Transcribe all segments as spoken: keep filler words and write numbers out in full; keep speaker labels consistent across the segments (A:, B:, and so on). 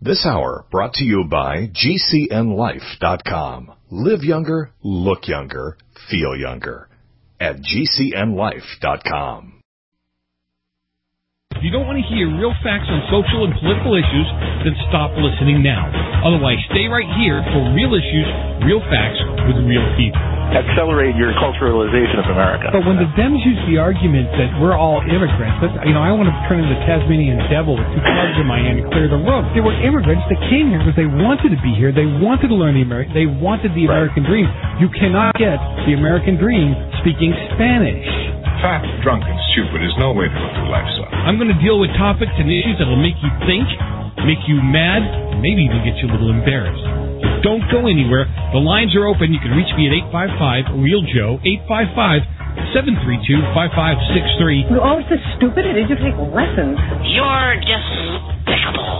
A: This hour brought to you by G C N life dot com. Live younger, look younger, feel younger. At G C N life dot com.
B: If you don't want to hear real facts on social and political issues, then stop listening now. Otherwise, stay right here for real issues, real facts with real people.
C: Accelerate your culturalization of America.
D: But when the Dems use the argument that we're all immigrants, but, you know, I want to turn into the Tasmanian devil with two clubs in my hand and clear the road. They were immigrants that came here because they wanted to be here. They wanted to learn the American. They wanted the American dream. You cannot get the American dream speaking Spanish.
E: Fat, drunk, and stupid is no way to live through life, son.
B: I'm going to deal with topics and issues that will make you think, make you mad, and maybe even get you a little embarrassed. So don't go anywhere. The lines are open. You can reach me at eight five five, real Joe, eight five five, seven three two, five five six three.
F: You're always so stupid. Did you take lessons?
G: You're despicable.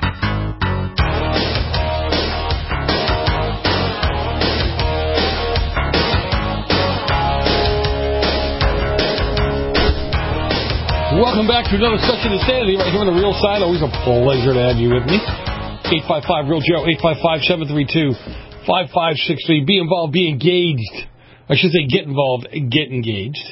H: Welcome back to another session of Insanity right here on the Real Side. Always a pleasure to have you with me. eight five five, real Joe, eight five five, seven three two, five five six three. Be involved, be engaged. I should say get involved, get engaged.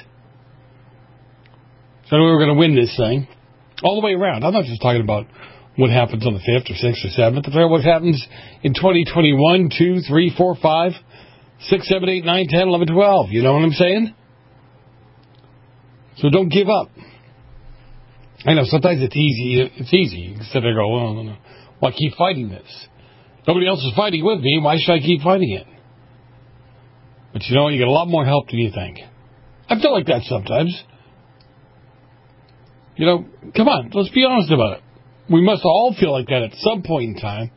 H: So we're going to win this thing all the way around. I'm not just talking about what happens on the fifth or sixth or seventh. I'm talking about what happens in twenty twenty-one, two, three, four, five, six, seven, eight, nine, ten, eleven, twelve. You know what I'm saying? So don't give up. I know, sometimes it's easy. It's easy. You sit there and go, well, no, no. Why keep fighting this? Nobody else is fighting with me. Why should I keep fighting it? But you know, you get a lot more help than you think. I feel like that sometimes. You know, come on, let's be honest about it. We must all feel like that at some point in time.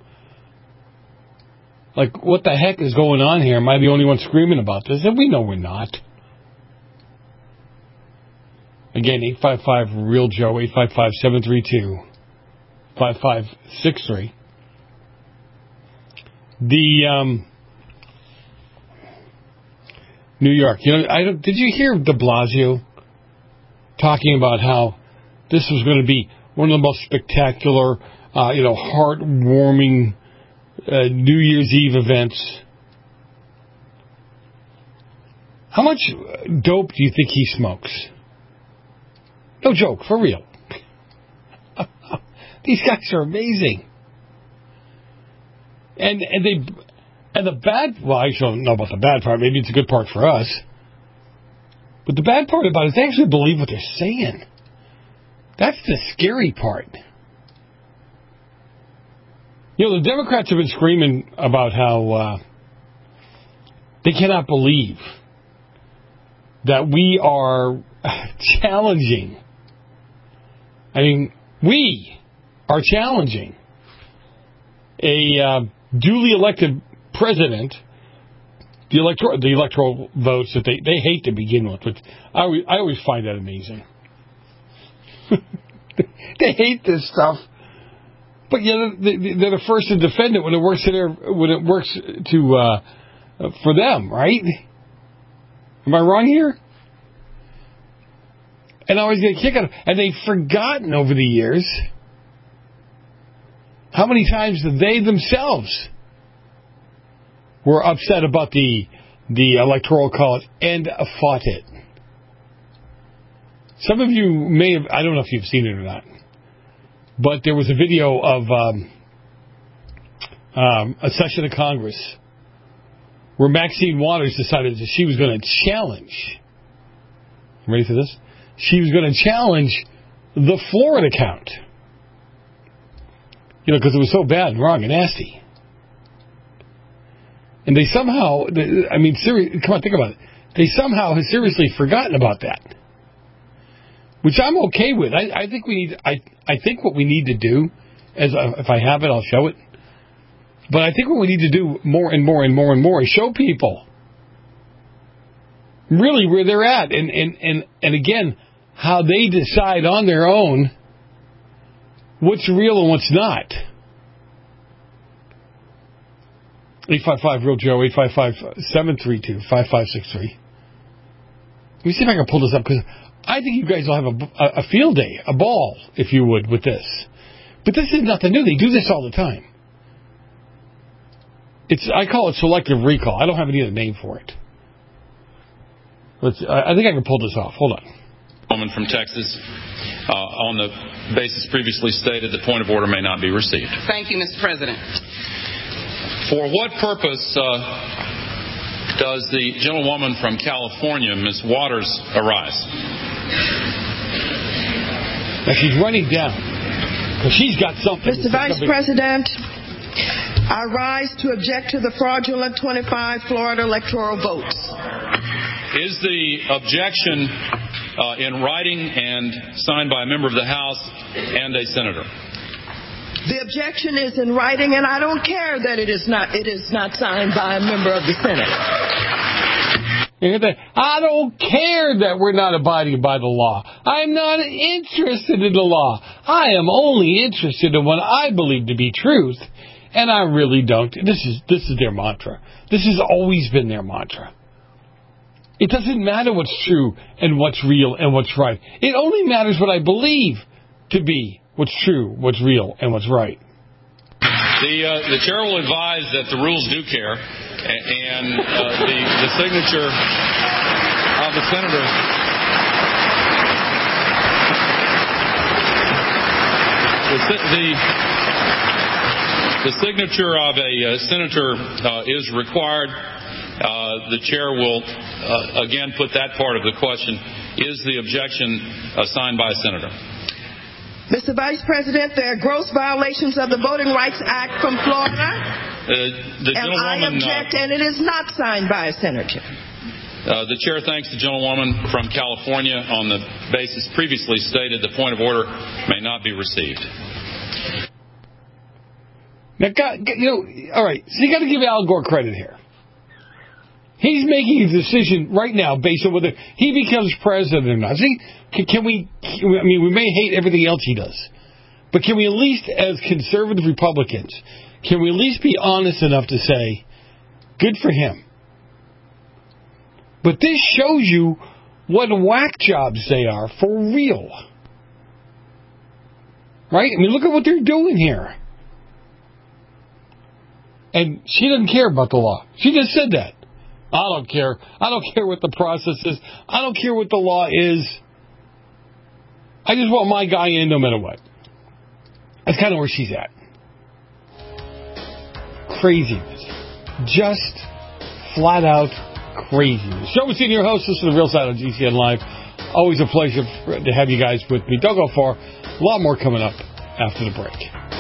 H: Like, what the heck is going on here? Am I the only one screaming about this? And we know we're not. Again, eight five five, real Joe, eight five five, seven three two, five five six three. The, um, New York. You know, I don't, did you hear de Blasio talking about how this was going to be one of the most spectacular, uh, you know, heartwarming uh, New Year's Eve events? How much dope do you think he smokes? No joke, for real. These guys are amazing. And and they and the bad well, I don't know about the bad part, maybe it's a good part for us. But the bad part about it is they actually believe what they're saying. That's the scary part. You know, the Democrats have been screaming about how uh, they cannot believe that we are challenging. I mean, we are challenging a uh, duly elected president, the electoral the electoral votes that they, they hate to begin with, which I always, I always find that amazing. They hate this stuff, but yeah, they're the first to defend it when it works to their, when it works to uh, for them, right? Am I wrong here? And I always get a kick out of it. And they've forgotten over the years how many times they themselves were upset about the the electoral college and fought it. Some of you may have, I don't know if you've seen it or not, but there was a video of um, um, a session of Congress where Maxine Waters decided that she was going to challenge. Ready for this? She was going to challenge the Florida count. You know, because it was so bad and wrong and nasty. And they somehow, I mean, seri- come on, think about it. They somehow have seriously forgotten about that. Which I'm okay with. I, I think we need, I, I think what we need to do, as a, if I have it, I'll show it. But I think what we need to do more and more and more and more is show people really where they're at. And, and, and, and again, how they decide on their own what's real and what's not. eight five five, real Joe, eight five five, seven three two, five five six three. Let me see if I can pull this up, because I think you guys will have a, a field day, a ball, if you would, with this. But this is nothing new. They do this all the time. It's I call it selective recall. I don't have any other name for it. Let's. I think I can pull this off. Hold on.
I: Woman from Texas, uh, on the basis previously stated, the point of order may not be received.
F: Thank you, Mister President.
I: For what purpose uh, does the gentlewoman from California, Miz Waters, arise?
H: Now she's running down. Well, she's got something.
J: Mister Vice President, I rise to object to the fraudulent twenty-five Florida electoral votes.
I: Is the objection uh, in writing and signed by a member of the House and a senator?
J: The objection is in writing, and I don't care that it is not it is not signed by a member of the Senate.
H: I don't care that we're not abiding by the law. I'm not interested in the law. I am only interested in what I believe to be truth, and I really don't. This is this is their mantra. This has always been their mantra. It doesn't matter what's true and what's real and what's right. It only matters what I believe to be what's true, what's real, and what's right.
I: The uh, the chair will advise that the rules do care, and uh, the the signature of the senator. The the, the signature of a uh, senator uh, is required. Uh, the chair will uh, again put that part of the question: is the objection uh, signed by a senator?
J: Mister Vice President, there are gross violations of the Voting Rights Act from Florida,
I: uh, the
J: and I object, uh, and it is not signed by a senator.
I: Uh, the chair thanks the gentlewoman from California on the basis previously stated the point of order may not be received.
H: Now, God, you know, all right, so you got to give Al Gore credit here. He's making a decision right now based on whether he becomes president or not. See, can, can we, I mean, we may hate everything else he does, but can we at least, as conservative Republicans, can we at least be honest enough to say, good for him? But this shows you what whack jobs they are for real. Right? I mean, look at what they're doing here. And she doesn't care about the law. She just said that. I don't care. I don't care what the process is. I don't care what the law is. I just want my guy in no matter what. That's kind of where she's at. Craziness. Just flat out craziness. Joe Messina, your host. This is The Real Side of G C N Live. Always a pleasure to have you guys with me. Don't go far. A lot more coming up after the break.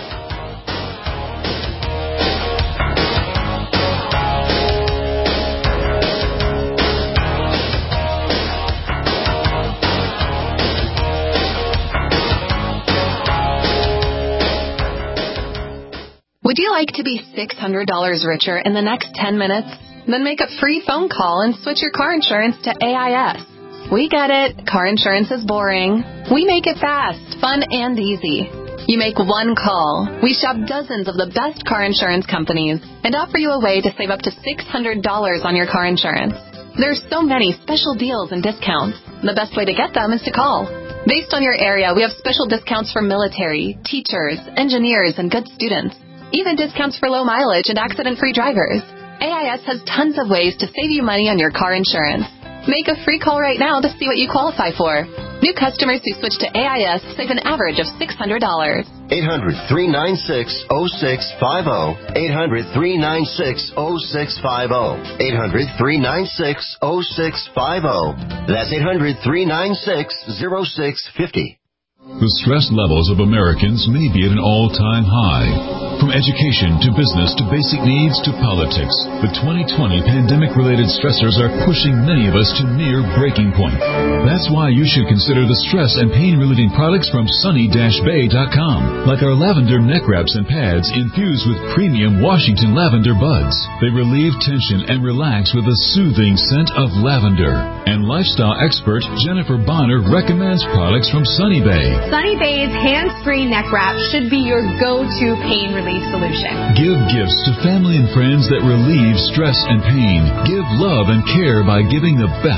K: Would you like to be six hundred dollars richer in the next ten minutes? Then make a free phone call and switch your car insurance to A I S. We get it. Car insurance is boring. We make it fast, fun, and easy. You make one call. We shop dozens of the best car insurance companies and offer you a way to save up to six hundred dollars on your car insurance. There's so many special deals and discounts. The best way to get them is to call. Based on your area, we have special discounts for military, teachers, engineers, and good students. Even discounts for low mileage and accident-free drivers. A I S has tons of ways to save you money on your car insurance. Make a free call right now to see what you qualify for. New customers who switch to A I S save an average of six hundred dollars.
L: eight hundred, three nine six, oh six five oh. eight hundred, three nine six, oh six five oh. eight hundred, three nine six, oh six five oh. That's eight hundred, three nine six, oh six five oh.
M: The stress levels of Americans may be at an all-time high. From education to business to basic needs to politics, the twenty twenty pandemic-related stressors are pushing many of us to near breaking point. That's why you should consider the stress and pain-relieving products from sunny dash bay dot com, like our lavender neck wraps and pads infused with premium Washington lavender buds. They relieve tension and relax with a soothing scent of lavender. And lifestyle expert Jennifer Bonner recommends products from Sunny Bay.
N: Sunny Bay's hands-free neck wrap should be your go-to pain relief solution.
M: Give gifts to family and friends that relieve stress and pain. Give love and care by giving the best.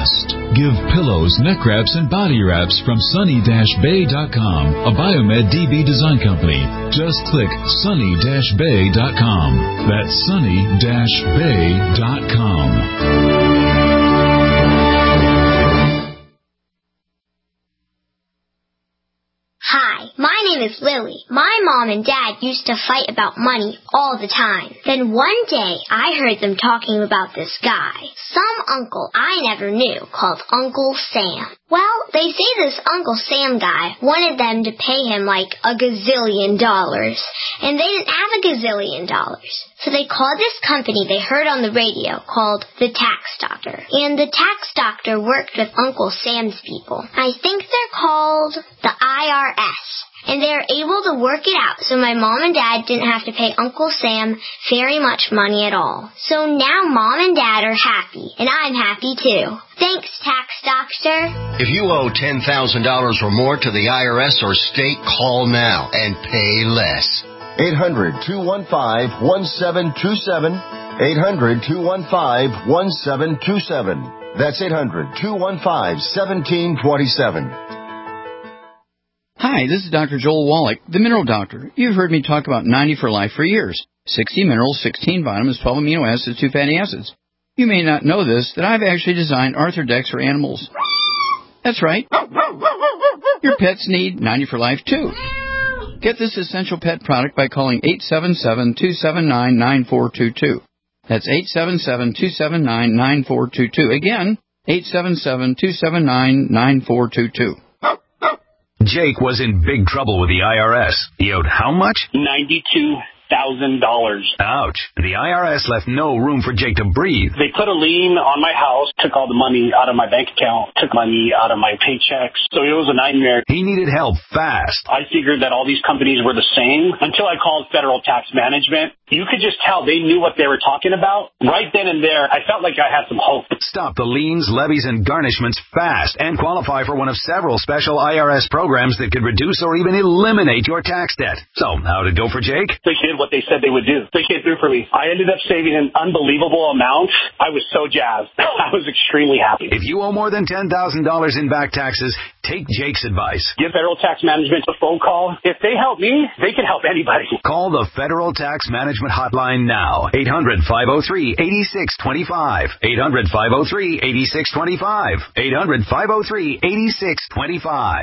M: Give pillows, neck wraps, and body wraps from sunny dash bay dot com, a Biomed D B design company. Just click sunny dash bay dot com. That's sunny dash bay dot com.
O: Hi, my name is Lily. My mom and dad used to fight about money all the time. Then one day, I heard them talking about this guy, some uncle I never knew, called Uncle Sam. Well, they say this Uncle Sam guy wanted them to pay him like a gazillion dollars, and they didn't have a gazillion dollars. So they called this company they heard on the radio called the Tax Doctor. And the Tax Doctor worked with Uncle Sam's people. I think they're called the I R S. And they were able to work it out so my mom and dad didn't have to pay Uncle Sam very much money at all. So now mom and dad are happy, and I'm happy too. Thanks, Tax Doctor.
L: If you owe ten thousand dollars or more to the I R S or state, call now and pay less. eight hundred, two one five, one seven two seven. eight hundred, two one five, one seven two seven. That's eight hundred, two one five, one seven two seven.
P: Hi, this is Doctor Joel Wallach, the Mineral Doctor. You've heard me talk about ninety for Life for years. sixty minerals, sixteen vitamins, twelve amino acids, two fatty acids. You may not know this, that I've actually designed Arthrodex for animals. That's right. Your pets need ninety for Life, too. Get this essential pet product by calling eight seven seven, two seven nine, nine four two two. That's eight seven seven, two seven nine, nine four two two. Again, eight seven seven, two seven nine, nine four two two.
Q: Jake was in big trouble with the I R S. He owed how much?
R: ninety-two thousand dollars.
Q: Ouch. The I R S left no room for Jake to breathe.
R: They put a lien on my house, took all the money out of my bank account, took money out of my paychecks. So it was a nightmare.
Q: He needed help fast.
R: I figured that all these companies were the same until I called Federal Tax Management. You could just tell they knew what they were talking about. Right then and there, I felt like I had some hope.
Q: Stop the liens, levies, and garnishments fast and qualify for one of several special I R S programs that could reduce or even eliminate your tax debt. So, how'd it go for Jake?
R: They did what they said they would do. They came through for me. I ended up saving an unbelievable amount. I was so jazzed. I was extremely happy.
Q: If you owe more than ten thousand dollars in back taxes, take Jake's advice.
R: Give Federal Tax Management a phone call. If they help me, they can help anybody.
Q: Call the Federal Tax Management Hotline now. eight hundred, five oh three, eight six two five. eight hundred, five oh three, eight six two five. eight hundred, five oh three, eight six two five.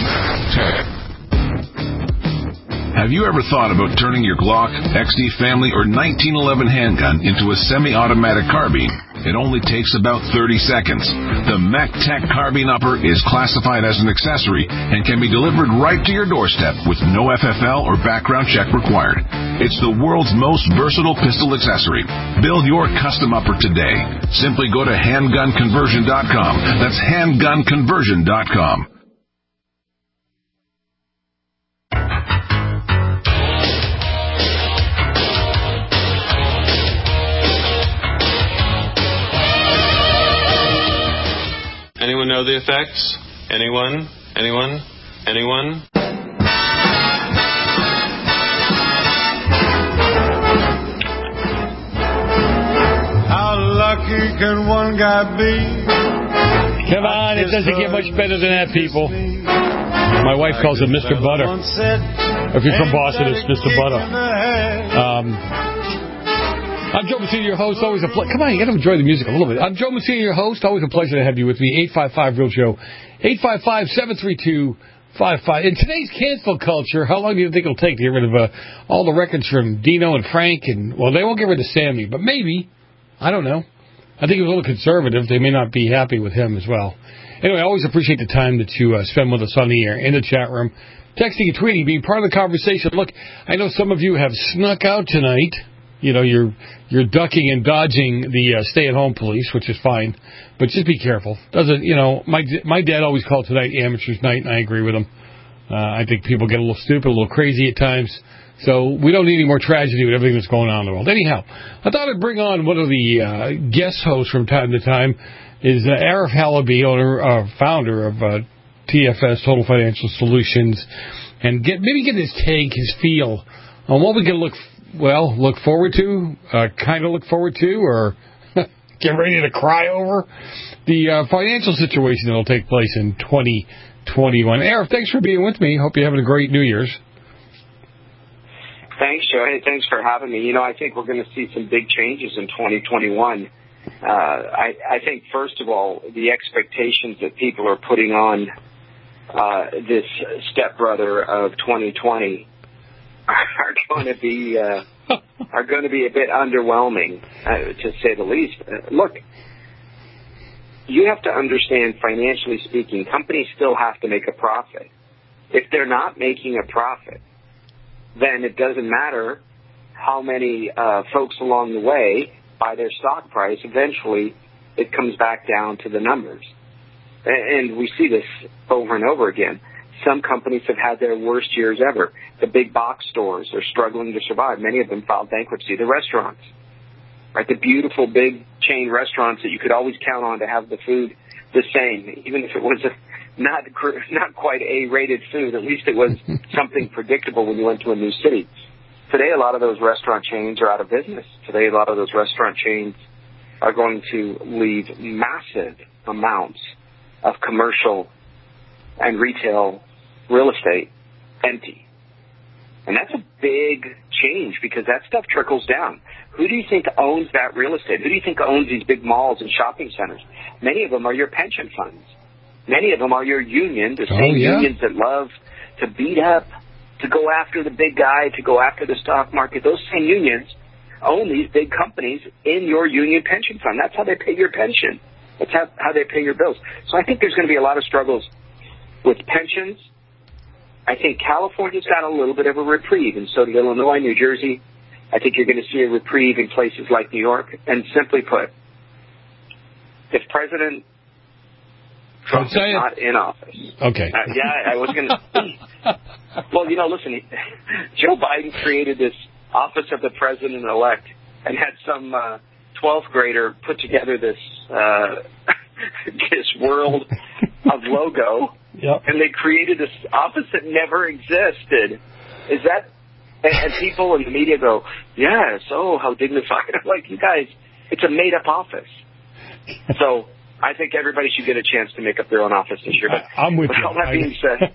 E: Have you ever thought about turning your Glock, X D Family, or nineteen eleven handgun into a semi-automatic carbine? It only takes about thirty seconds. The MacTech Carbine Upper is classified as an accessory and can be delivered right to your doorstep with no F F L or background check required. It's the world's most versatile pistol accessory. Build your custom upper today. Simply go to handgun conversion dot com. That's handgun conversion dot com.
S: Anyone know the effects? Anyone? Anyone? Anyone?
T: How lucky can one guy be?
H: Come on, it doesn't get much better than that, people. My wife calls him Mister Butter. If you're from Boston, it's Mister Butter. Um... I'm Joe Messina, your host. Always a pleasure. Come on, you got to enjoy the music a little bit. I'm Joe Messina, your host. Always a pleasure to have you with me. eight five five real Joe. eight five five, seven three two, five five. In today's cancel culture, how long do you think it'll take to get rid of uh, all the records from Dino and Frank? And well, they won't get rid of Sammy, but maybe. I don't know. I think he was a little conservative. They may not be happy with him as well. Anyway, I always appreciate the time that you uh, spend with us on the air, in the chat room, texting and tweeting, being part of the conversation. Look, I know some of you have snuck out tonight. You know, you're you're ducking and dodging the uh, stay-at-home police, which is fine, but just be careful. Doesn't you know? My my dad always called tonight amateur's night, and I agree with him. Uh, I think people get a little stupid, a little crazy at times, so we don't need any more tragedy with everything that's going on in the world. Anyhow, I thought I'd bring on one of the uh, guest hosts from time to time. Is uh, Arif Halaby, owner, uh, founder of uh, T F S Total Financial Solutions, and get maybe get his take, his feel on what we can look. Well, look forward to, uh, kind of look forward to, or get ready to cry over the uh, financial situation that will take place in twenty twenty-one. Arif, thanks for being with me. Hope you're having a great New Year's.
U: Thanks, Joe. Hey, thanks for having me. You know, I think we're going to see some big changes in twenty twenty-one. Uh, I, I think, first of all, the expectations that people are putting on uh, this stepbrother of twenty twenty are going to be uh, are going to be a bit underwhelming, uh, to say the least. Uh, look, you have to understand, financially speaking, companies still have to make a profit. If they're not making a profit, then it doesn't matter how many uh, folks along the way buy their stock price. Eventually, it comes back down to the numbers. And we see this over and over again. Some companies have had their worst years ever. The big box stores are struggling to survive. Many of them filed bankruptcy. The restaurants, right? The beautiful big chain restaurants that you could always count on to have the food the same, even if it was a, not not quite A-rated food. At least it was something predictable when you went to a new city. Today, a lot of those restaurant chains are out of business. Today, a lot of those restaurant chains are going to leave massive amounts of commercial and retail real estate empty. And that's a big change because that stuff trickles down. Who do you think owns that real estate? Who do you think owns these big malls and shopping centers? Many of them are your pension funds. Many of them are your union, the same oh, yeah. unions that love to beat up, to go after the big guy, to go after the stock market. Those same unions own these big companies in your union pension fund. That's how they pay your pension. That's how, how they pay your bills. So I think there's going to be a lot of struggles with pensions. I think California's got a little bit of a reprieve, and so did Illinois, New Jersey. I think you're going to see a reprieve in places like New York. And simply put, if President Trump is not in office.
H: Okay.
U: Uh, yeah, I was going to. Well, you know, listen, he, Joe Biden created this Office of the President-elect and had some uh, twelfth grader put together this uh, this world of logo.
H: Yep.
U: And they created this office that never existed. Is that? And, and people in the media go, yes, oh, how dignified. I'm like, you guys, it's a made-up office. So I think everybody should get a chance to make up their own office this year. But
H: I'm with you.
U: All that being said,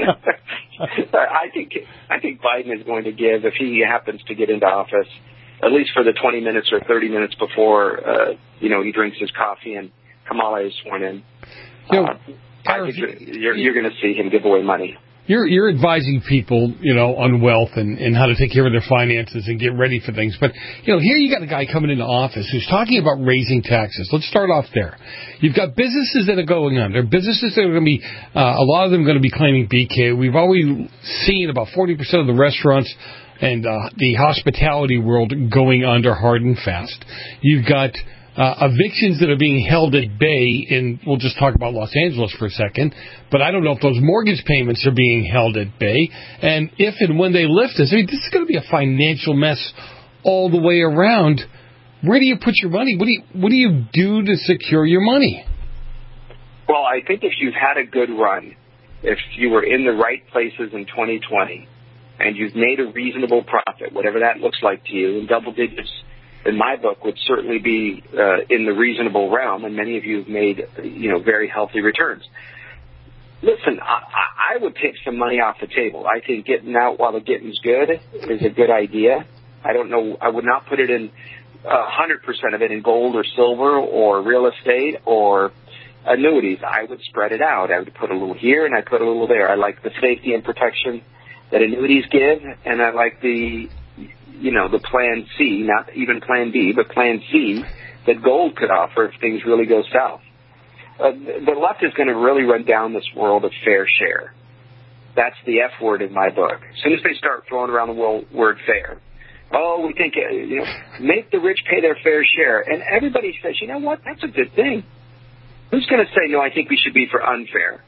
U: I think I think Biden is going to give, if he happens to get into office, at least for the twenty minutes or thirty minutes before, uh, you know, he drinks his coffee and Kamala is sworn in.
H: You know,
U: uh, I think you're, you're going to see him give away money.
H: You're you're advising people, you know, on wealth and, and how to take care of their finances and get ready for things. But, you know, here you got a guy coming into office who's talking about raising taxes. Let's start off there. You've got businesses that are going under. Businesses that are going to be, uh, a lot of them going to be claiming B K. We've always seen about forty percent of the restaurants and uh, the hospitality world going under hard and fast. You've got Uh, evictions that are being held at bay in, we'll just talk about Los Angeles for a second, but I don't know if those mortgage payments are being held at bay. And if and when they lift this, I mean, this is going to be a financial mess all the way around. Where do you put your money? What do you, what do you do to secure your money?
U: Well, I think if you've had a good run, if you were in the right places in twenty twenty, and you've made a reasonable profit, whatever that looks like to you, in double digits, in my book, would certainly be uh, in the reasonable realm, and many of you have made, you know, very healthy returns. Listen, I, I would take some money off the table. I think getting out while the getting's good is a good idea. I don't know. I would not put it in uh, one hundred percent of it in gold or silver or real estate or annuities. I would spread it out. I would put a little here and I put a little there. I like the safety and protection that annuities give, and I like the you know, the plan C, not even plan B, but plan C that gold could offer if things really go south. Uh, the left is going to really run down this world of fair share. That's the F word in my book. As soon as they start throwing around the world, word fair. Oh, we think, uh, you know, make the rich pay their fair share. And everybody says, you know what, that's a good thing. Who's going to say, no, I think we should be for unfair?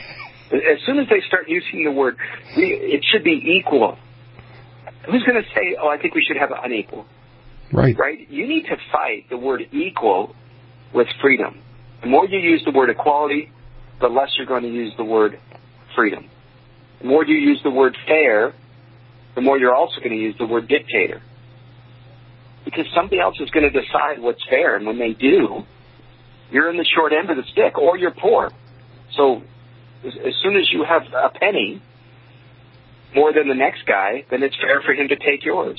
U: As soon as they start using the word, it should be equal. Who's going to say, oh, I think we should have unequal?
H: Right.
U: Right? You need to fight the word equal with freedom. The more you use the word equality, the less you're going to use the word freedom. The more you use the word fair, the more you're also going to use the word dictator. because somebody else is going to decide what's fair. And when they do, you're in the short end of the stick, or you're poor. So as, as soon as you have a penny more than the next guy, then it's fair for him to take yours.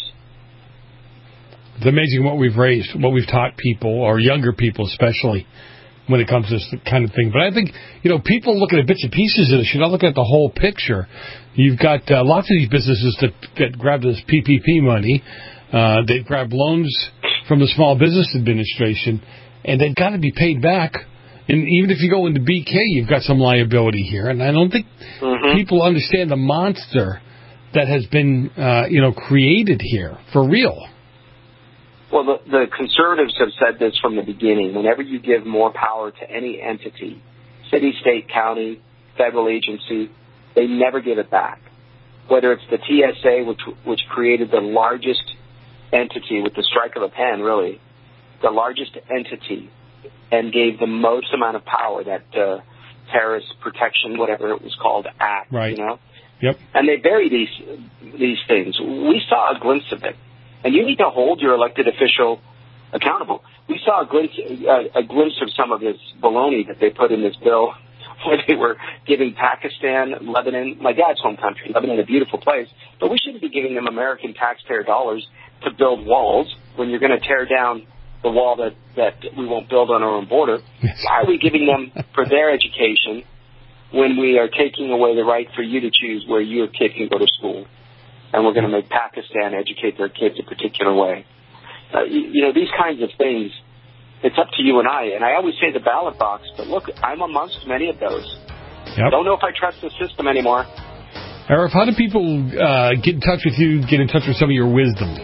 H: It's amazing what we've raised, what we've taught people, or younger people especially, when it comes to this kind of thing. But I think, you know, people looking at bits and pieces of this, you're not looking at the whole picture. You've got uh, lots of these businesses that, that grab this P P P money. Uh, they grab loans from the Small Business Administration, and they've got to be paid back. And even if you go into B K, you've got some liability here. And I don't think mm-hmm. people understand the monster that has been, uh, you know, created here for real.
U: Well, the, the conservatives have said this from the beginning. Whenever you give more power to any entity, city, state, county, federal agency, they never give it back. Whether it's the T S A, which which created the largest entity with the strike of a pen, really, the largest entity, and gave the most amount of power, that uh, terrorist protection, whatever it was called, act,
H: right.
U: you know?
H: Yep.
U: And they bury these these things. We saw a glimpse of it. And you need to hold your elected official accountable. We saw a glimpse, uh, a glimpse of some of this baloney that they put in this bill, where they were giving Pakistan, Lebanon, my dad's home country, Lebanon, a beautiful place, but we shouldn't be giving them American taxpayer dollars to build walls when you're going to tear down the wall that, that we won't build on our own border. Why are we giving them for their education when we are taking away the right for you to choose where your kid can go to school? And we're going to make Pakistan educate their kids a particular way. Uh, you, you know, these kinds of things, it's up to you and I. And I always say the ballot box, but look, I'm amongst many of those.
H: Yep.
U: Don't know if I trust the system anymore.
H: Arif, how do people uh, get in touch with you, get in touch with some of your wisdom?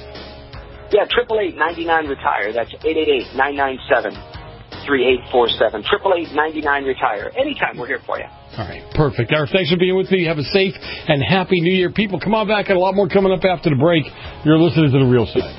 U: Yeah, triple eight ninety nine retire. That's eight eight eight nine nine seven three eight four seven. Triple eight ninety nine retire. Anytime, we're here for you.
H: All right, perfect. Arif, thanks for being with me. Have a safe and happy New Year. People, come on back. Got a lot more coming up after the break. You're listening to The Real Side.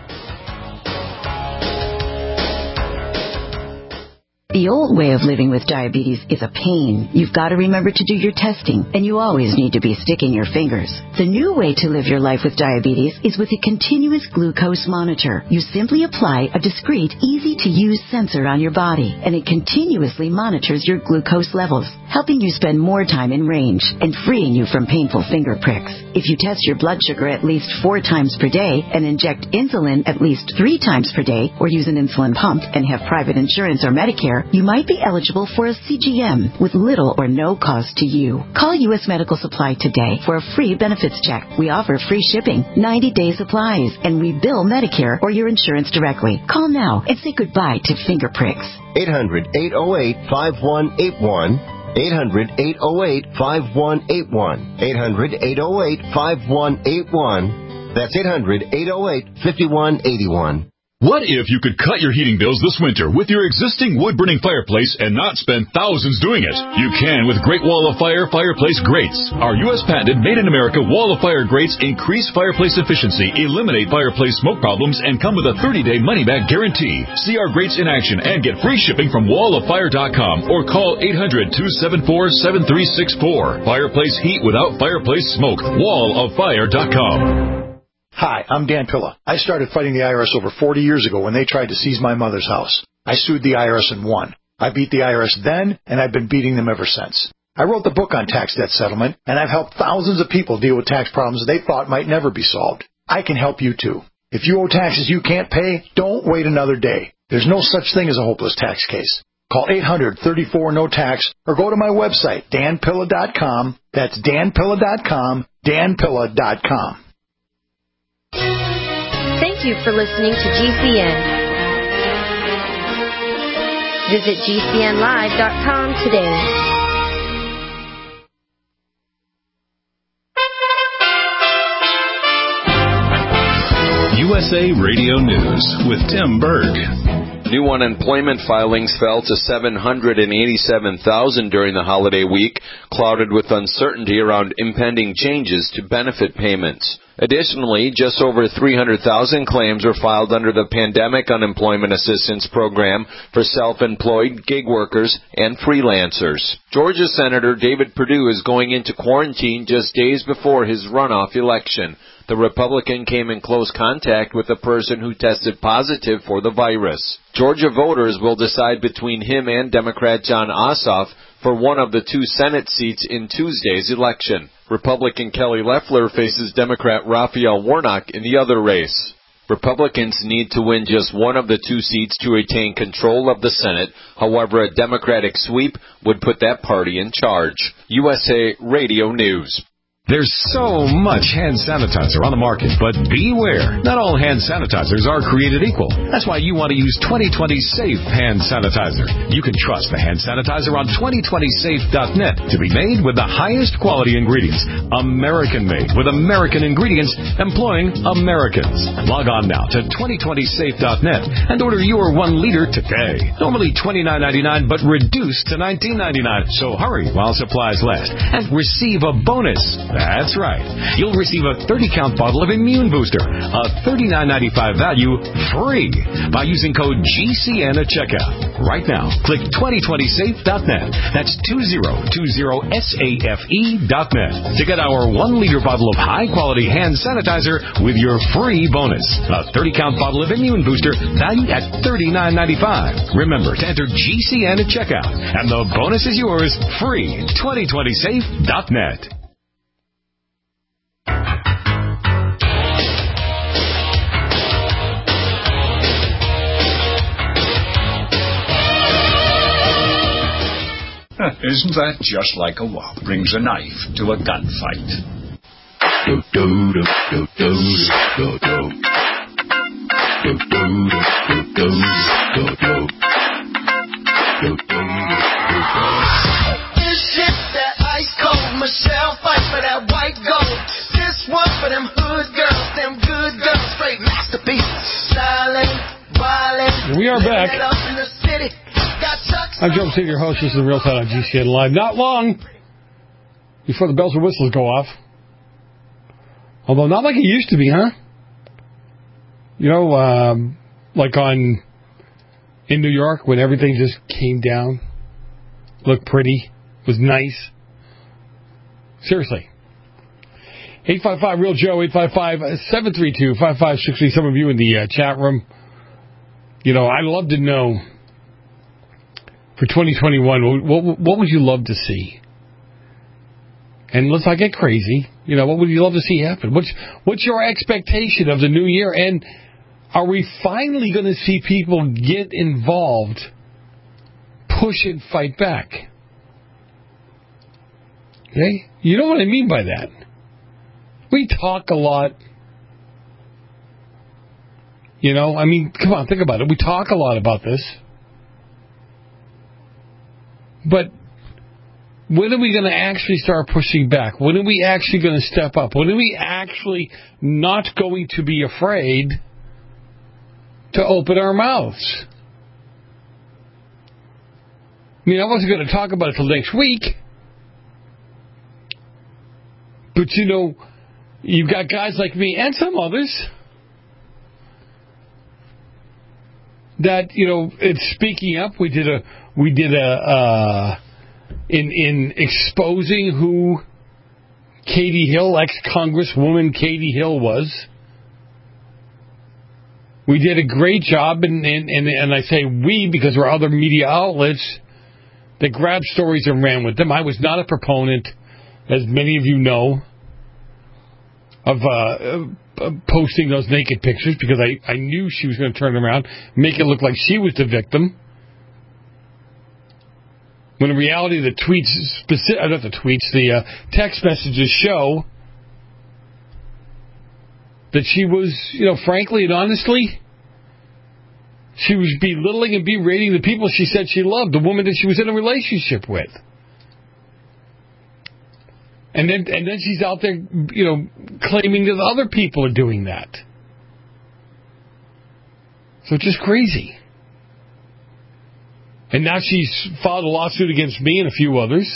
A: The old way of living with diabetes is a pain. You've got to remember to do your testing, and you always need to be sticking your fingers. The new way to live your life with diabetes is with a continuous glucose monitor. You simply apply a discreet, easy-to-use sensor on your body, and it continuously monitors your glucose levels, helping you spend more time in range and freeing you from painful finger pricks. If you test your blood sugar at least four times per day and inject insulin at least three times per day, or use an insulin pump and have private insurance or Medicare, you might be eligible for a C G M with little or no cost to you. Call U S Medical Supply today for a free benefits check. We offer free shipping, ninety-day supplies, and we bill Medicare or your insurance directly. Call now and say goodbye to finger pricks.
L: eight hundred eight oh eight five one eight one. eight hundred eight oh eight five one eight one. eight hundred eight oh eight five one eight one. That's eight hundred eight oh eight five one eight one.
M: What if you could cut your heating bills this winter with your existing wood-burning fireplace and not spend thousands doing it? You can with Great Wall of Fire fireplace grates. Our U S patented made-in-America Wall of Fire grates increase fireplace efficiency, eliminate fireplace smoke problems, and come with a thirty-day money-back guarantee. See our grates in action and get free shipping from wall of fire dot com or call eight hundred two seven four seven three six four. Fireplace heat without fireplace smoke. wall of fire dot com.
V: Hi, I'm Dan Pilla. I started fighting the I R S over forty years ago when they tried to seize my mother's house. I sued the I R S and won. I beat the I R S then, and I've been beating them ever since. I wrote the book on tax debt settlement, and I've helped thousands of people deal with tax problems they thought might never be solved. I can help you too. If you owe taxes you can't pay, don't wait another day. There's no such thing as a hopeless tax case. Call eight hundred thirty-four no tax or go to my website, dan pilla dot com. That's dan pilla dot com, dan pilla dot com.
W: Thank you for listening to G C N. Visit G C N live dot com today.
M: U S A Radio News with Tim Berg.
X: New unemployment filings fell to seven hundred eighty-seven thousand during the holiday week, clouded with uncertainty around impending changes to benefit payments. Additionally, just over three hundred thousand claims were filed under the Pandemic Unemployment Assistance Program for self-employed, gig workers, and freelancers. Georgia Senator David Perdue is going into quarantine just days before his runoff election. The Republican came in close contact with a person who tested positive for the virus. Georgia voters will decide between him and Democrat John Ossoff for one of the two Senate seats in Tuesday's election. Republican Kelly Loeffler faces Democrat Raphael Warnock in the other race. Republicans need to win just one of the two seats to retain control of the Senate. However, a Democratic sweep would put that party in charge. U S A Radio News.
B: There's so much hand sanitizer on the market, but beware. Not all hand sanitizers are created equal. That's why you want to use twenty twenty Safe Hand Sanitizer. You can trust the hand sanitizer on twenty twenty safe dot net to be made with the highest quality ingredients. American-made with American ingredients employing Americans. Log on now to twenty twenty safe dot net and order your one liter today. Normally twenty-nine ninety-nine, but reduced to nineteen ninety-nine. So hurry while supplies last and receive a bonus. That's right. You'll receive a thirty count bottle of Immune Booster, a thirty-nine ninety-five value, free by using code G C N at checkout. Right now, click twenty twenty safe dot net. That's two zero two zero safe dot net to get our one liter bottle of high-quality hand sanitizer with your free bonus. A thirty count bottle of Immune Booster valued at thirty-nine ninety-five. Remember to enter G C N at checkout, and the bonus is yours free. twenty twenty safe dot net.
C: Isn't that just like a wop brings a knife to a gunfight? Do do do do do do do do do do do do do do do.
D: This shit that ice cold Michelle fight for that white gold. This one for them hood girls, them good girls, straight masterpieces. Silent, violent.
H: We are back.
D: Up in the city.
H: I'm Joe Senior, your host. This is the Real Time on G C N Live. Not long before the bells and whistles go off. Although not like it used to be, huh? You know, um, like on in New York when everything just came down, looked pretty, was nice. Seriously. eight five five Real Joe, eight five five, seven three two, five five six three. Some of you in the uh, chat room. You know, I'd love to know. For twenty twenty-one, what, what would you love to see? And let's not get crazy. You know, what would you love to see happen? What's, what's your expectation of the new year? And are we finally going to see people get involved, push and fight back? Okay? You know what I mean by that. We talk a lot. You know, I mean, come on, think about it. We talk a lot about this. But when are we going to actually start pushing back? When are we actually going to step up? When are we actually not going to be afraid to open our mouths? I mean, I wasn't going to talk about it till next week. But, you know, you've got guys like me and some others that, you know, it's speaking up. We did a... We did a, uh, in in exposing who Katie Hill, ex-Congresswoman Katie Hill was. We did a great job, and, and, and, and I say we because there are other media outlets that grabbed stories and ran with them. I was not a proponent, as many of you know, of uh, uh, posting those naked pictures because I, I knew she was going to turn around, make it look like she was the victim. When in reality, the tweets, specific, not the tweets, the uh, text messages show that she was, you know, frankly and honestly, she was belittling and berating the people she said she loved, the woman that she was in a relationship with. And then, and then she's out there, you know, claiming that other people are doing that. So it's just crazy. And now she's filed a lawsuit against me and a few others.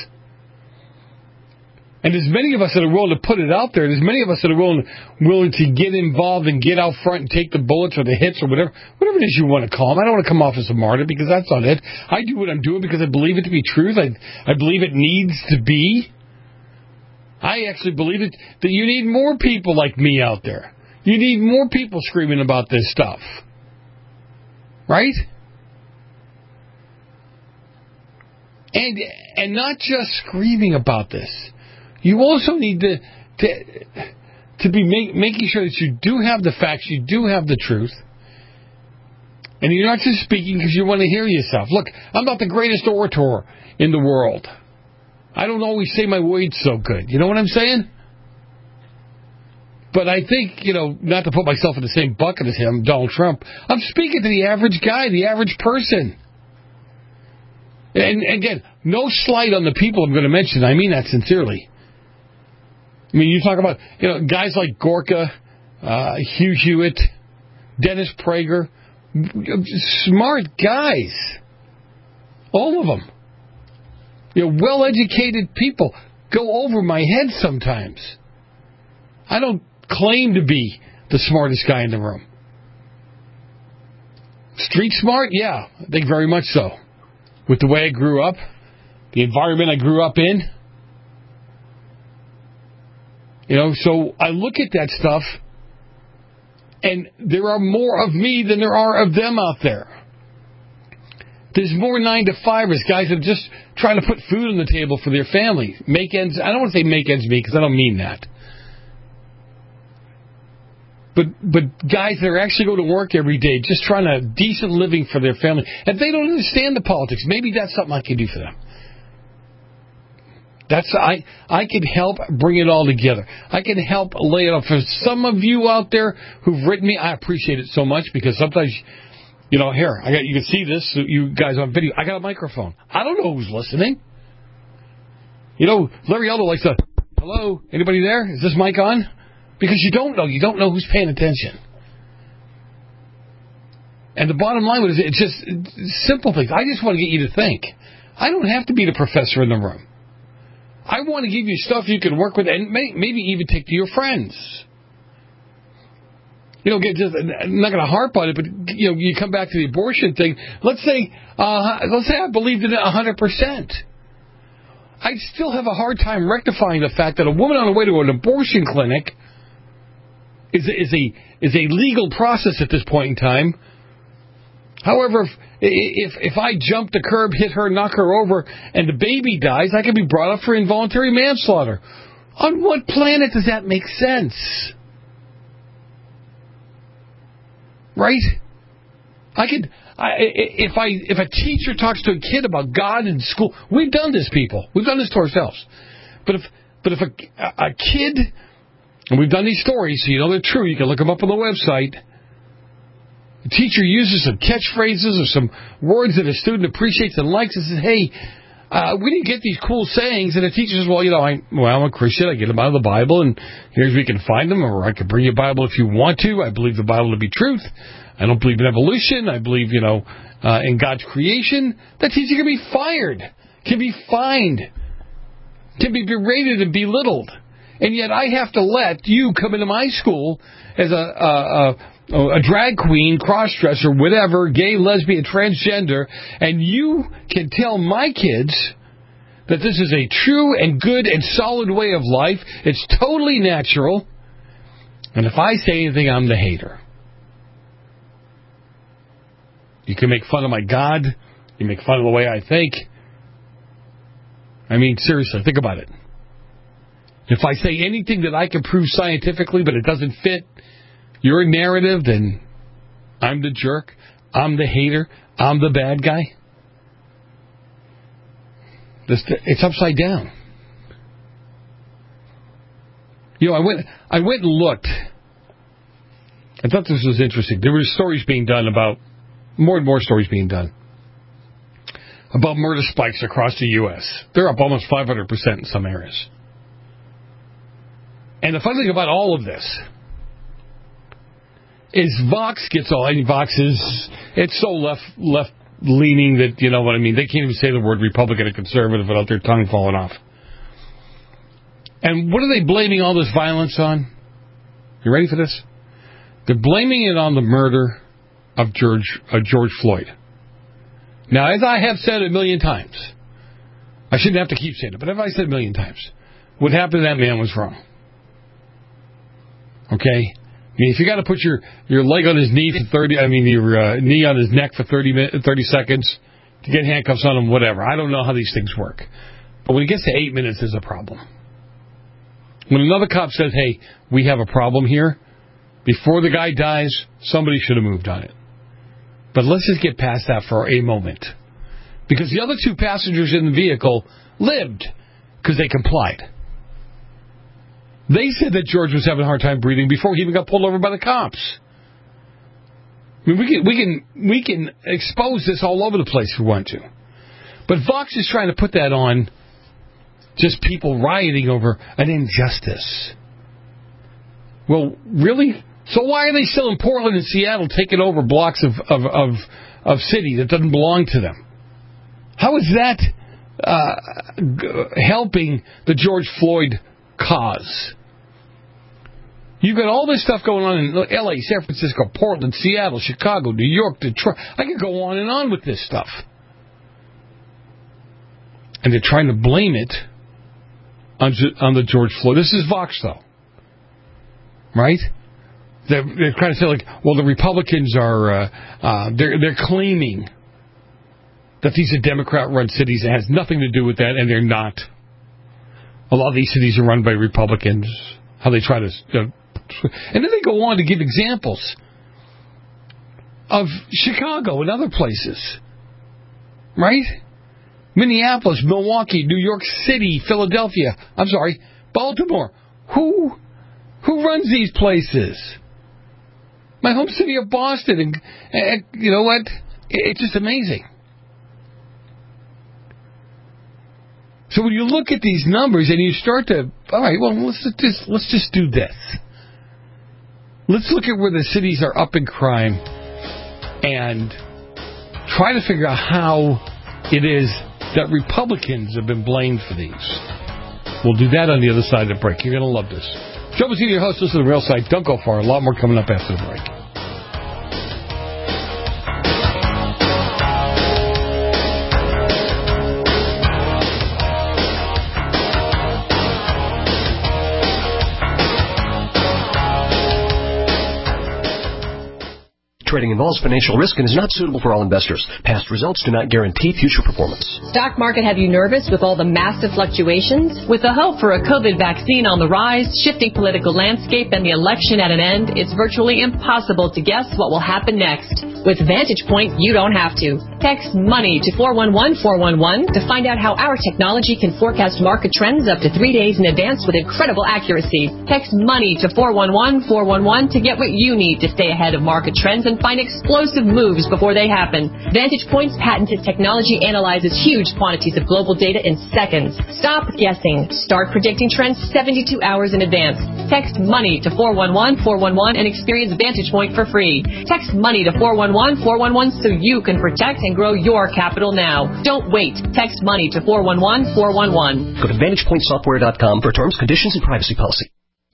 H: And there's many of us that are willing to put it out there. There's many of us that are willing, willing to get involved and get out front and take the bullets or the hits or whatever, whatever it is you want to call them. I don't want to come off as a martyr because that's not it. I do what I'm doing because I believe it to be truth. I, I believe it needs to be. I actually believe it, that you need more people like me out there. You need more people screaming about this stuff. Right? And and not just screaming about this. You also need to to, to be make, making sure that you do have the facts, you do have the truth. And you're not just speaking because you want to hear yourself. Look, I'm not the greatest orator in the world. I don't always say my words so good. You know what I'm saying? But I think, you know, not to put myself in the same bucket as him, Donald Trump, I'm speaking to the average guy, the average person. And again, no slight on the people I'm going to mention. I mean that sincerely. I mean, you talk about, you know, guys like Gorka, uh, Hugh Hewitt, Dennis Prager, smart guys. All of them. You know, well-educated people go over my head sometimes. I don't claim to be the smartest guy in the room. Street smart? Yeah, I think very much so. With the way I grew up, the environment I grew up in. You know, so I look at that stuff, and there are more of me than there are of them out there. There's more nine to fivers, guys that are just trying to put food on the table for their family. Make ends, I don't want to say make ends meet because I don't mean that. But but guys that are actually going to work every day, just trying a decent living for their family. And they don't understand the politics. Maybe that's something I can do for them. That's I I can help bring it all together. I can help lay it out. For some of you out there who've written me, I appreciate it so much because sometimes, you know, here, I got you can see this, you guys on video. I got a microphone. I don't know who's listening. You know, Larry Elder likes to, hello, anybody there? Is this mic on? Because you don't know. You don't know who's paying attention. And the bottom line is, it's just it's simple things. I just want to get you to think. I don't have to be the professor in the room. I want to give you stuff you can work with and may, maybe even take to your friends. You know, get just, I'm not going to harp on it, but you know, you come back to the abortion thing. Let's say, uh, let's say I believed in it one hundred percent. I'd still have a hard time rectifying the fact that a woman on the way to an abortion clinic is a, is a is a legal process at this point in time. However, if, if if I jump the curb, hit her, knock her over, and the baby dies, I can be brought up for involuntary manslaughter. On what planet does that make sense? Right? I could, I, if I if a teacher talks to a kid about God in school, we've done this, people. We've done this to ourselves. But if but if a, a kid, and we've done these stories, so you know they're true. You can look them up on the website. The teacher uses some catchphrases or some words that a student appreciates and likes and says, hey, uh, we didn't get these cool sayings. And the teacher says, well, you know, I, well, I'm a Christian. I get them out of the Bible, and here's where you can find them. Or I can bring you a Bible if you want to. I believe the Bible to be truth. I don't believe in evolution. I believe, you know, uh, in God's creation. That teacher can be fired, can be fined, can be berated and belittled. And yet I have to let you come into my school as a, a, a, a drag queen, cross-dresser, whatever, gay, lesbian, transgender, and you can tell my kids that this is a true and good and solid way of life. It's totally natural. And if I say anything, I'm the hater. You can make fun of my God. You make fun of the way I think. I mean, seriously, think about it. If I say anything that I can prove scientifically, but it doesn't fit your narrative, then I'm the jerk. I'm the hater. I'm the bad guy. It's upside down. You know, I went, I went and looked. I thought this was interesting. There were stories being done about, more and more stories being done about murder spikes across the U S They're up almost five hundred percent in some areas. And the funny thing about all of this is Vox gets all, and Vox is, it's so left left leaning that, you know what I mean, they can't even say the word Republican or conservative without their tongue falling off. And what are they blaming all this violence on? You ready for this? They're blaming it on the murder of George uh, George Floyd. Now, as I have said a million times, I shouldn't have to keep saying it, but as I said a million times, what happened to that man was wrong. Okay? I mean, if you got to put your, your leg on his knee for thirty, I mean, your uh, knee on his neck for thirty minutes, thirty seconds to get handcuffs on him, whatever. I don't know how these things work. But when it gets to eight minutes, there's a problem. When another cop says, hey, we have a problem here, before the guy dies, somebody should have moved on it. But let's just get past that for a moment. Because the other two passengers in the vehicle lived because they complied. They said that George was having a hard time breathing before he even got pulled over by the cops. I mean, we can, we can, we can expose this all over the place if we want to. But Vox is trying to put that on just people rioting over an injustice. Well, really? So why are they still in Portland and Seattle taking over blocks of, of, of, of city that doesn't belong to them? How is that uh, g- helping the George Floyd cause? You've got all this stuff going on in L A, San Francisco, Portland, Seattle, Chicago, New York, Detroit. I could go on and on with this stuff. And they're trying to blame it on, on the George Floyd. This is Vox, though. Right? They're, they're trying to say, like, well, the Republicans are, uh, uh, they're, they're claiming that these are Democrat-run cities. It has nothing to do with that, and they're not. A lot of these cities are run by Republicans. How they try to... Uh, and then they go on to give examples of Chicago and other places. Right? Minneapolis, Milwaukee, New York City, Philadelphia. I'm sorry, Baltimore. Who who runs these places? My home city of Boston. And, and you know what? It's just amazing. So when you look at these numbers and you start to, all right, well, let's just let's just do this. Let's look at where the cities are up in crime and try to figure out how it is that Republicans have been blamed for these. We'll do that on the other side of the break. You're going to love this. Joe Mazzini, your host, listen to the Real Side. Don't go far. A lot more coming up after the break.
F: Trading involves financial risk and is not suitable for all investors. Past results do not guarantee future performance.
G: Stock market have you nervous with all the massive fluctuations? With the hope for a COVID vaccine on the rise, shifting political landscape, and the election at an end, it's virtually impossible to guess what will happen next. With Vantage Point, you don't have to. Text MONEY to four one one four one one to find out how our technology can forecast market trends up to three days in advance with incredible accuracy. Text MONEY to four one one four one one to get what you need to stay ahead of market trends and find explosive moves before they happen. Vantage Point's patented technology analyzes huge quantities of global data in seconds. Stop guessing. Start predicting trends seventy-two hours in advance. Text MONEY to four one one four one one and experience Vantage Point for free. Text MONEY to four one one four one one so you can protect and grow your capital now. Don't wait. Text MONEY to four one one four one one.
F: Go to vantage point software dot com for terms, conditions, and privacy policy.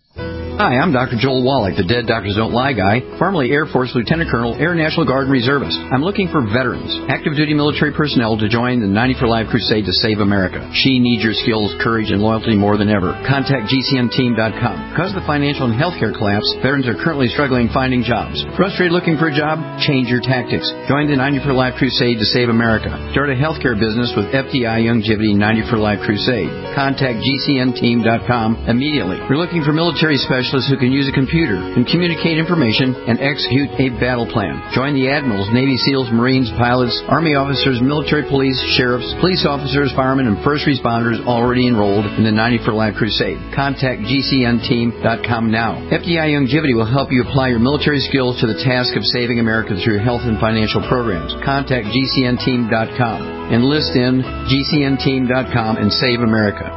P: Hi, I'm Doctor Joel Wallach, the Dead Doctors Don't Lie guy, formerly Air Force Lieutenant Colonel, Air National Guard and Reservist. I'm looking for veterans, active duty military personnel to join the ninety for Life crusade to save America. She needs your skills, courage, and loyalty more than ever. Contact G C N team dot com. Because of the financial and healthcare collapse, veterans are currently struggling finding jobs. Frustrated looking for a job? Change your tactics. Join the ninety for Life crusade to save America. Start a healthcare business with F D I Youngevity ninety for Life crusade. Contact G C N team dot com immediately. We're looking for military specialists who can use a computer, can communicate information, and execute a battle plan. Join the admirals, Navy SEALs, Marines, pilots, Army officers, military police, sheriffs, police officers, firemen, and first responders already enrolled in the ninety for Life crusade. Contact G C N team dot com now. F D I Youngevity will help you apply your military skills to the task of saving America through health and financial programs. Contact G C N team dot com. Enlist in G C N team dot com and save America.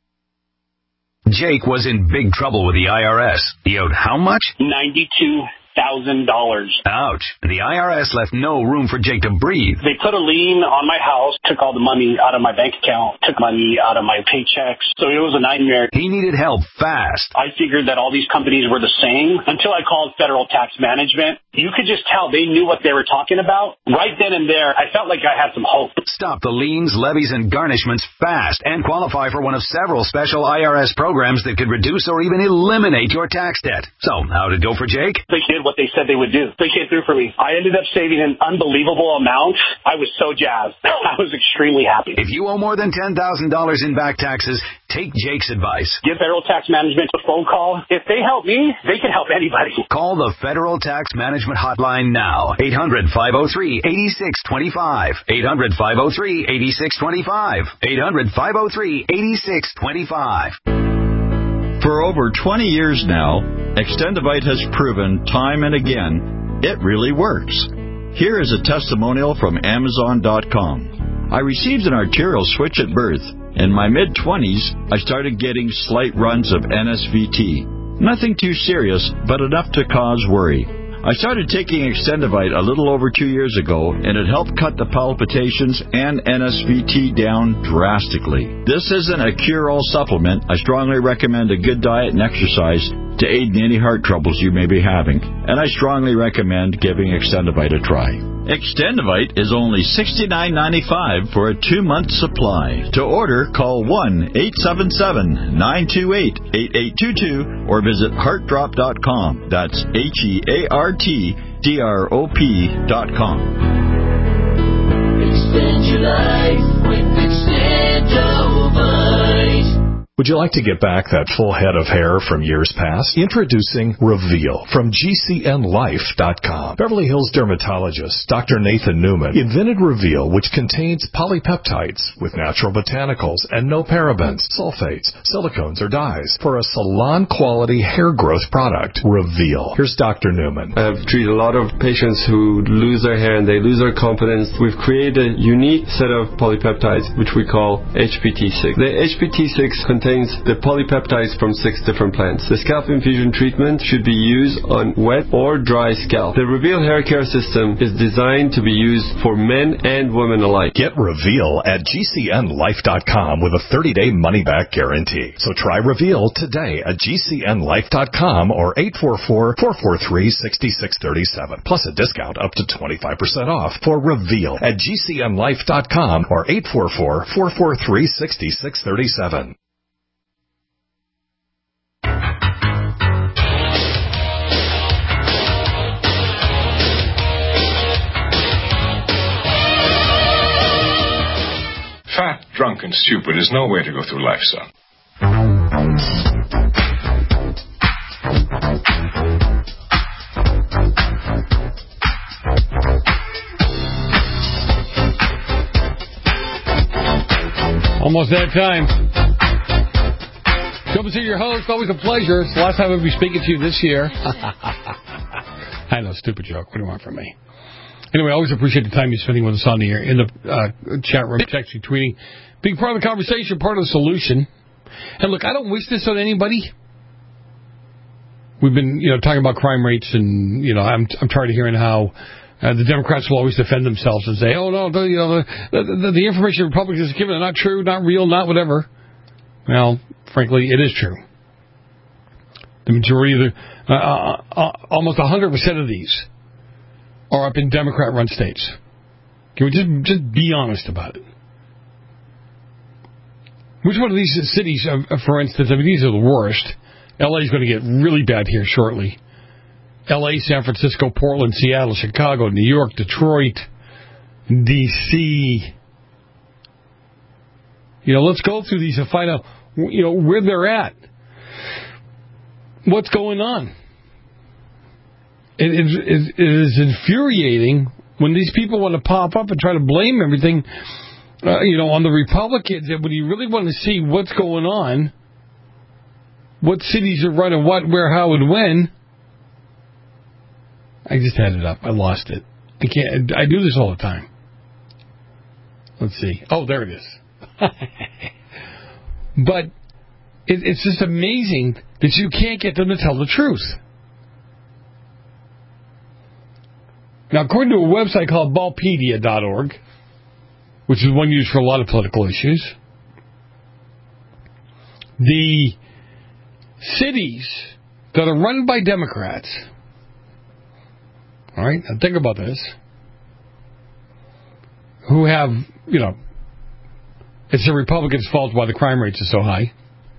Q: Jake was in big trouble with the I R S. He owed how much?
R: ninety-two thousand dollars.
Q: Ouch. The I R S left no room for Jake to breathe.
R: They put a lien on my house, took all the money out of my bank account, took money out of my paychecks. So it was a nightmare.
Q: He needed help fast.
R: I figured that all these companies were the same until I called Federal Tax Management. You could just tell they knew what they were talking about. Right then and there, I felt like I had some hope.
Q: Stop the liens, levies, and garnishments fast and qualify for one of several special I R S programs that could reduce or even eliminate your tax debt. So, how did it go for Jake?
R: They did what they said they would do. They came through for me. I ended up saving an unbelievable amount. I was so jazzed. I was extremely happy.
Q: If you owe more than ten thousand dollars in back taxes, take Jake's advice.
R: Give Federal Tax Management a phone call. If they help me, they can help anybody.
Q: Call the Federal Tax Management Hotline now. eight hundred, five oh three, eight six two five. eight hundred, five oh three, eight six two five. eight hundred, five oh three, eight six two five.
I: For over twenty years now, Extendivite has proven time and again it really works. Here is a testimonial from Amazon dot com. I received an arterial switch at birth. In my mid-twenties, I started getting slight runs of N S V T. Nothing too serious, but enough to cause worry. I started taking Extendivite a little over two years ago, and it helped cut the palpitations and N S V T down drastically. This isn't a cure-all supplement. I strongly recommend a good diet and exercise to aid in any heart troubles you may be having, and I strongly recommend giving Extendivite a try. Extendivite is only sixty-nine ninety-five for a two-month supply. To order, call one eight seven seven, nine two eight, eight eight two two or visit heart drop dot com. That's H E A R T D R O P dot com.
D: Extend your life with Extendivite.
J: Would you like to get back that full head of hair from years past? Introducing Reveal from G C N life dot com. Beverly Hills dermatologist Doctor Nathan Newman invented Reveal, which contains polypeptides with natural botanicals and no parabens, sulfates, silicones, or dyes for a salon-quality hair growth product. Reveal. Here's Doctor Newman.
K: I've treated a lot of patients who lose their hair and they lose their confidence. We've created a unique set of polypeptides, which we call H P T six. The H P T six contains the polypeptides from six different plants. The scalp infusion treatment should be used on wet or dry scalp. The Reveal hair care system is designed to be used for men and women alike.
J: Get Reveal at G C N life dot com with a thirty-day money-back guarantee. So try Reveal today at G C N life dot com or eight four four, four four three, six six three seven. Plus a discount up to twenty-five percent off for Reveal at G C N life dot com or eight four four, four four three, six six three seven.
N: Fat, drunk, and stupid is no way to go through life, son.
H: Almost that time. Come and see your host. Always a pleasure. It's the last time I'll be speaking to you this year. I know, stupid joke. What do you want from me? Anyway, I always appreciate the time you're spending with us on the air, in the uh, chat room, texting, tweeting, being part of the conversation, part of the solution. And look, I don't wish this on anybody. We've been, you know, talking about crime rates, and you know, I'm I'm tired of hearing how uh, the Democrats will always defend themselves and say, "Oh no, the, you know, the, the, the information Republicans are giving are not true, not real, not whatever." Well, frankly, it is true. The majority of the, uh, uh, almost one hundred percent of these are up in Democrat-run states. Can we just just be honest about it? Which one of these cities, uh, for instance, I mean, these are the worst. L A is going to get really bad here shortly. L A, San Francisco, Portland, Seattle, Chicago, New York, Detroit, D C You know, let's go through these and find out, you know, where they're at. What's going on? It, it, it is infuriating when these people want to pop up and try to blame everything, uh, you know, on the Republicans. And when you really want to see what's going on, what cities are running what, where, how, and when, I just had it up. I lost it. I can't. I do this all the time. Let's see. Oh, there it is. But it, it's just amazing that you can't get them to tell the truth. Now, according to a website called Ballpedia dot org, which is one used for a lot of political issues, the cities that are run by Democrats, all right, now think about this, who have, you know, it's the Republicans' fault why the crime rates are so high.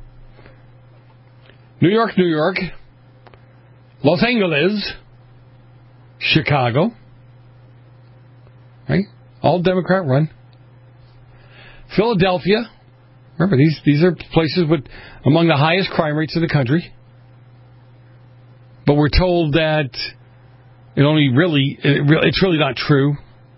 H: New York, New York, Los Angeles, Chicago, right? All Democrat run. Philadelphia, remember these these are places with among the highest crime rates in the country. But we're told that it only really it really it's really not true,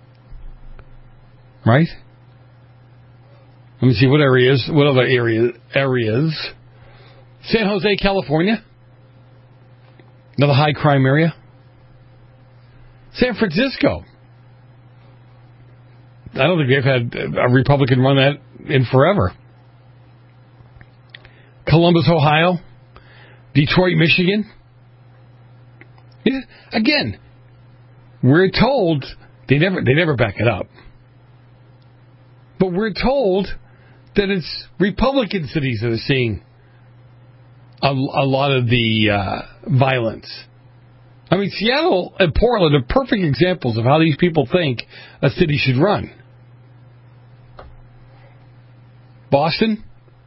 H: right? Let me see what areas, what other area, areas. San Jose, California, another high crime area. San Francisco. I don't think they've had a Republican run that in forever. Columbus, Ohio. Detroit, Michigan. Yeah, again, we're told they never they never back it up. But we're told that it's Republican cities that are seeing a, a lot of the uh, violence. I mean, Seattle and Portland are perfect examples of how these people think a city should run. Boston,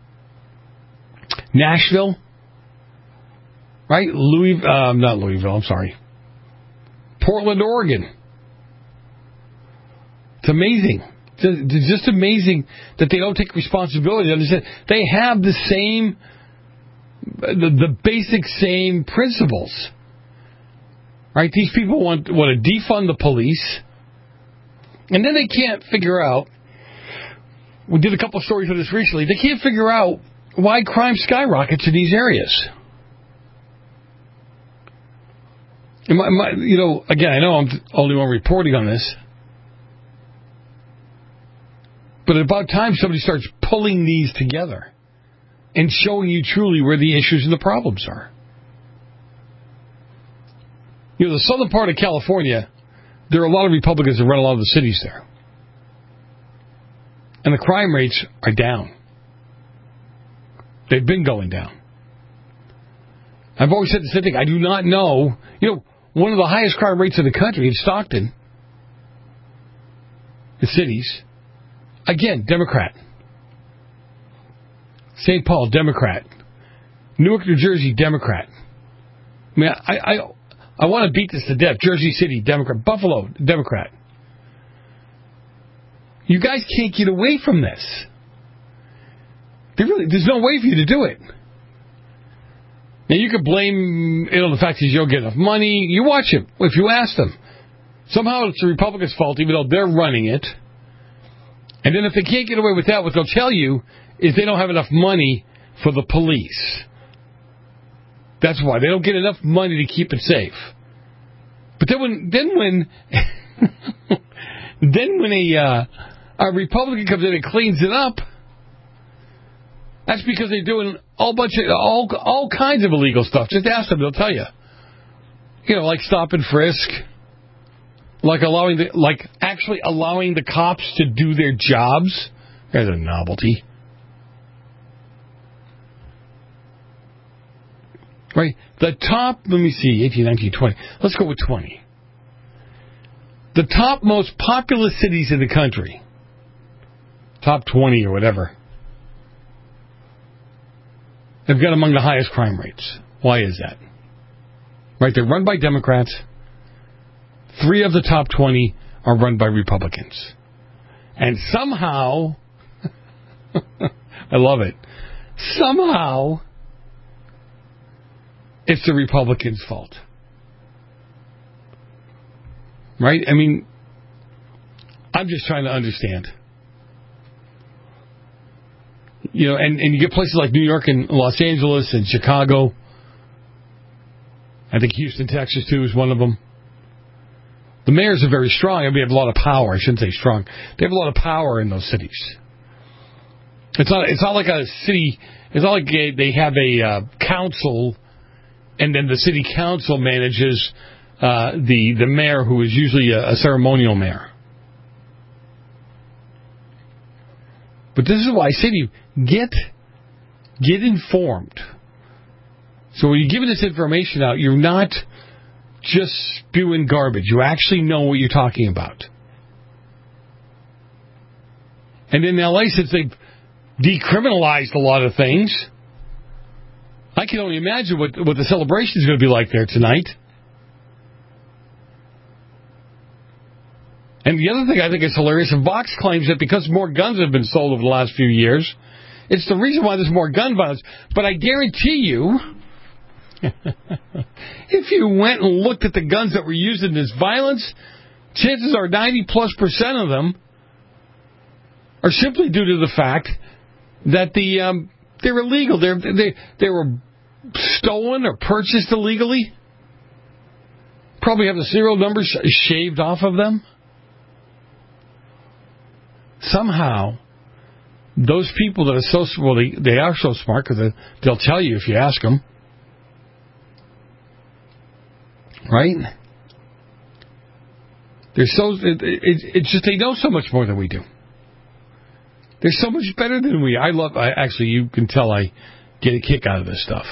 H: Nashville, right? Louis, um, not Louisville, I'm sorry. Portland, Oregon. It's amazing. It's just amazing that they don't take responsibility. Understand? They have the same, the, the basic same principles. Right? These people want, want to defund the police, and then they can't figure out, we did a couple of stories on this recently, they can't figure out why crime skyrockets in these areas. And my, my, you know, again, I know I'm the only one reporting on this, but about time somebody starts pulling these together and showing you truly where the issues and the problems are. You know, the southern part of California, there are a lot of Republicans that run a lot of the cities there. And the crime rates are down. They've been going down. I've always said the same thing. I do not know. You know, one of the highest crime rates in the country in Stockton, the cities, again, Democrat. Saint Paul, Democrat. Newark, New Jersey, Democrat. I mean, I, I, I want to beat this to death. Jersey City, Democrat. Buffalo, Democrat. You guys can't get away from this. There really, there's no way for you to do it. Now, you could blame it on the fact that you don't get enough money. You watch it. If you ask them, somehow it's the Republicans' fault, even though they're running it. And then if they can't get away with that, what they'll tell you is they don't have enough money for the police. That's why. They don't get enough money to keep it safe. But then when then when then when a uh, a Republican comes in and cleans it up, that's because they're doing all bunch of all all kinds of illegal stuff. Just ask them; they'll tell you. You know, like stop and frisk, like allowing the like actually allowing the cops to do their jobs. That's a novelty, right? The top. Let me see, eighteen, nineteen, twenty. Let's go with twenty. The top most populous cities in the country, top twenty or whatever, have got among the highest crime rates. Why is that? Right, they're run by Democrats. Three of the top twenty are run by Republicans. And somehow, I love it, somehow it's the Republicans' fault. Right? I mean, I'm just trying to understand. You know, and, and you get places like New York and Los Angeles and Chicago. I think Houston, Texas, too, is one of them. The mayors are very strong. I mean, they have a lot of power. I shouldn't say strong. They have a lot of power in those cities. It's not. It's not like a city. It's not like they have a uh, council, and then the city council manages uh, the the mayor, who is usually a, a ceremonial mayor. But this is why I say to you, get get informed. So when you're giving this information out, you're not just spewing garbage. You actually know what you're talking about. And in L A, since they've decriminalized a lot of things, I can only imagine what, what the celebration is going to be like there tonight. And the other thing I think is hilarious, and Vox claims that because more guns have been sold over the last few years, it's the reason why there's more gun violence. But I guarantee you, if you went and looked at the guns that were used in this violence, chances are ninety plus percent of them are simply due to the fact that the um, they're illegal. They're, they they were stolen or purchased illegally. Probably have the serial numbers shaved off of them. Somehow, those people that are so well, they, they are so smart because they, they'll tell you if you ask them. Right? They're so it, it, it's just they know so much more than we do. They're so much better than we. I love. I actually, you can tell I get a kick out of this stuff.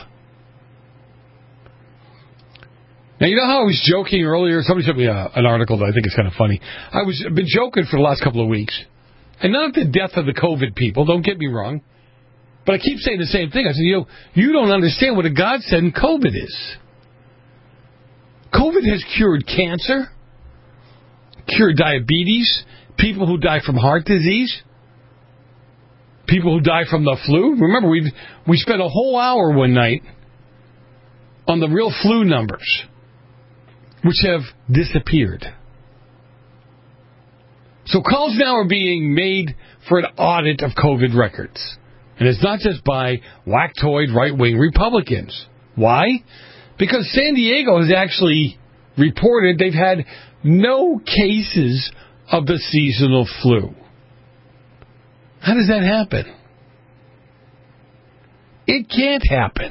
H: Now you know how I was joking earlier. Somebody sent me a, an article that I think is kind of funny. I was I've been joking for the last couple of weeks, and not the death of the COVID people. Don't get me wrong, but I keep saying the same thing. I said, you know, you don't understand what a godsend COVID is. COVID has cured cancer, cured diabetes, people who die from heart disease, people who die from the flu. Remember, we we spent a whole hour one night on the real flu numbers, which have disappeared. So calls now are being made for an audit of COVID records. And it's not just by whacktoid right-wing Republicans. Why? Because San Diego has actually reported they've had no cases of the seasonal flu. How does that happen? It can't happen.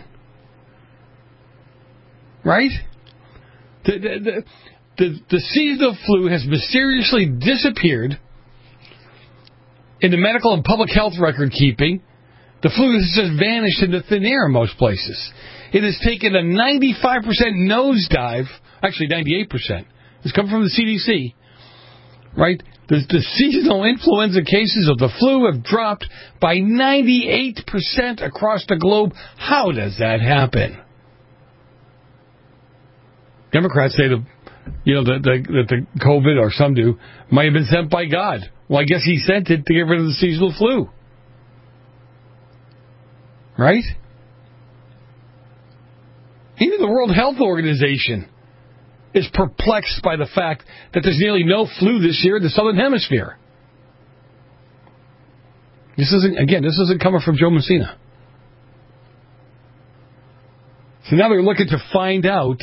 H: Right? The, the, the, the, the seasonal flu has mysteriously disappeared in the medical and public health record keeping. The flu has just vanished into thin air in most places. It has taken a ninety-five percent nosedive, actually ninety-eight percent. It's come from the C D C, right? The, the seasonal influenza cases of the flu have dropped by ninety-eight percent across the globe. How does that happen? Democrats say the, you know, that the, the, the COVID, or some do, might have been sent by God. Well, I guess he sent it to get rid of the seasonal flu. Right? Even the World Health Organization is perplexed by the fact that there's nearly no flu this year in the Southern Hemisphere. This isn't, again, this isn't coming from Joe Messina. So now they're looking to find out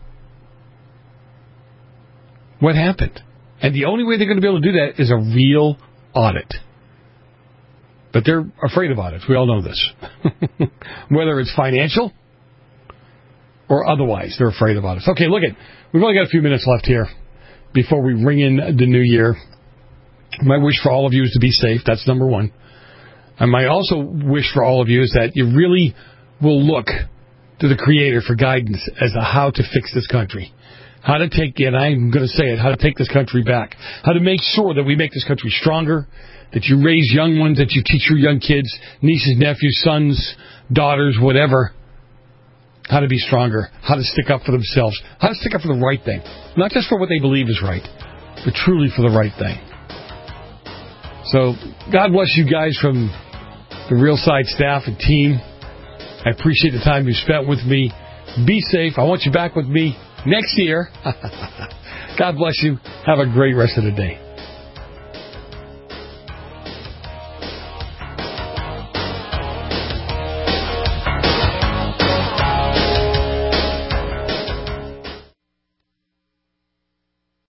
H: what happened. And the only way they're going to be able to do that is a real audit. But they're afraid of audits. We all know this. Whether it's financial or otherwise, they're afraid of audits. Okay, look at, we've only got a few minutes left here before we ring in the new year. My wish for all of you is to be safe. That's number one. And my also wish for all of you is that you really will look to the Creator for guidance as to how to fix this country. How to take, and I'm going to say it, how to take this country back. How to make sure that we make this country stronger, that you raise young ones, that you teach your young kids, nieces, nephews, sons, daughters, whatever, how to be stronger, how to stick up for themselves, how to stick up for the right thing. Not just for what they believe is right, but truly for the right thing. So, God bless you guys from the Real Side staff and team. I appreciate the time you spent with me. Be safe. I want you back with me next year. God bless you. Have a great rest of the day.